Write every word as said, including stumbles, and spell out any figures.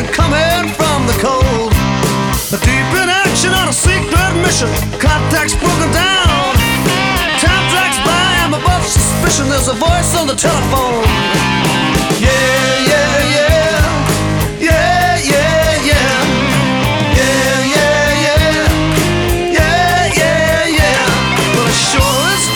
man coming from the cold. Deep in action on a secret mission, contact's broken down. Time drags by, I'm above suspicion. There's a voice on the telephone.